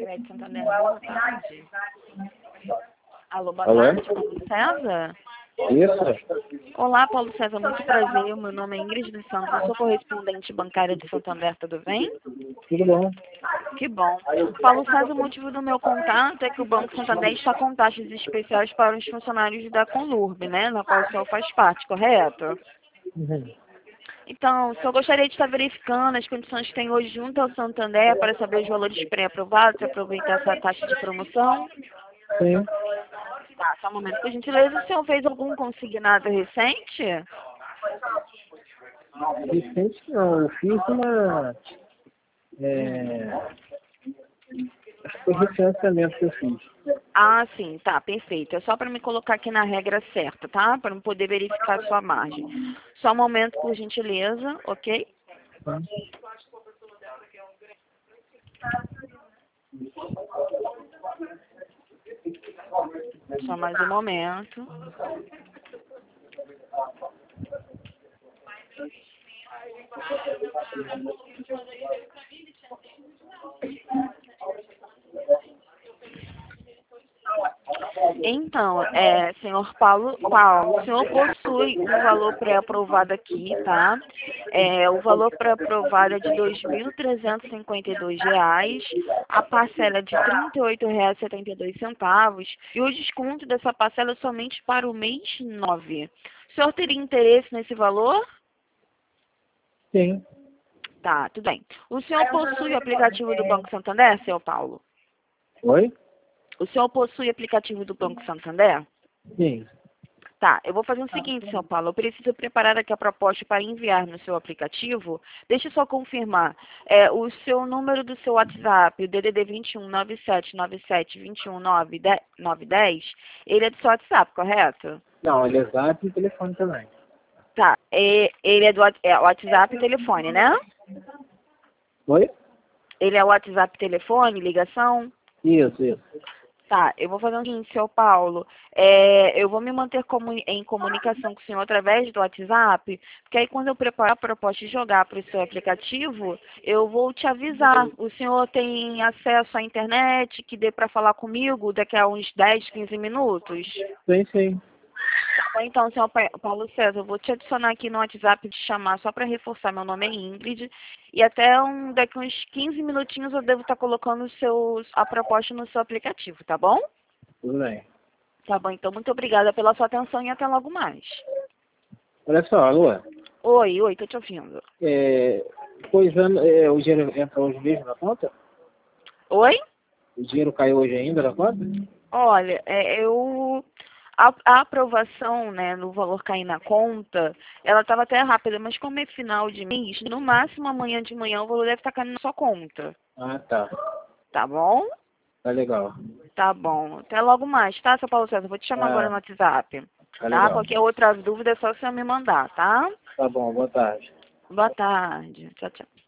Crédito Santander, boa tarde. Alô, boa Alô? tarde, Paulo César? Isso? Olá, Paulo César, muito prazer. Meu nome é Ingrid dos Santos, eu sou correspondente bancária de Santander, tudo bem? Tudo bom? Que bom. Paulo César, o motivo do meu contato é que o Banco Santander está com taxas especiais para os funcionários da Conlurb, né, na qual o senhor faz parte, correto? Uhum. Então, o senhor gostaria de estar verificando as condições que tem hoje junto ao Santander para saber os valores pré-aprovados e aproveitar essa taxa de promoção? Sim. Tá, só um momento, por gentileza. O senhor fez algum consignado recente? Recente não, eu fiz uma... Acho que foi refinanciamento que eu fiz. Ah, sim, tá, perfeito. É só para me colocar aqui na regra certa, tá? Para eu poder verificar a sua margem. Só um momento, por gentileza, ok? Tá? Só mais um momento. Então, senhor Paulo, o senhor possui um valor pré-aprovado aqui, tá? O valor pré-aprovado é de R$ 2.352, a parcela é de R$ 38,72 e o desconto dessa parcela é somente para o mês 9. O senhor teria interesse nesse valor? Sim. Tá, tudo bem. O senhor possui o aplicativo do Banco Santander, senhor Paulo? Oi? O senhor possui o aplicativo do Banco Santander? Sim. Tá, eu vou fazer o seguinte, senhor Paulo. Eu preciso preparar aqui a proposta para enviar no seu aplicativo. Deixa eu só confirmar. O seu número do seu WhatsApp, o DDD 21 9797 21 910, ele é do seu WhatsApp, correto? Não, ele é zap e telefone também. Tá, ele é do WhatsApp e telefone, né? Oi? Ele é WhatsApp, telefone, ligação? Isso. Tá, eu vou fazer o seguinte, seu Paulo. Eu vou me manter em comunicação com o senhor através do WhatsApp, porque aí quando eu preparar a proposta e jogar para o seu aplicativo, eu vou te avisar. O senhor tem acesso à internet que dê para falar comigo daqui a uns 10, 15 minutos? Sim. Tá bom, então, senhor Paulo César, eu vou te adicionar aqui no WhatsApp, te chamar só para reforçar. Meu nome é Ingrid. E até daqui uns 15 minutinhos eu devo estar colocando a proposta no seu aplicativo, tá bom? Tudo bem. Tá bom, então muito obrigada pela sua atenção e até logo mais. Olha só, alô? Oi, tô te ouvindo. O dinheiro entra hoje mesmo na conta? Oi? O dinheiro caiu hoje ainda na conta? Olha, a aprovação, né, no valor cair na conta, ela estava até rápida, mas como é final de mês, no máximo amanhã de manhã o valor deve estar caindo na sua conta. Ah, tá. Tá bom? Tá legal. Tá bom. Até logo mais, tá, seu Paulo César? Vou te chamar agora Ah, no WhatsApp. tá Tá? legal. Qualquer outra dúvida é só você me mandar, tá? Tá bom, boa tarde. Boa tarde. Tchau, tchau.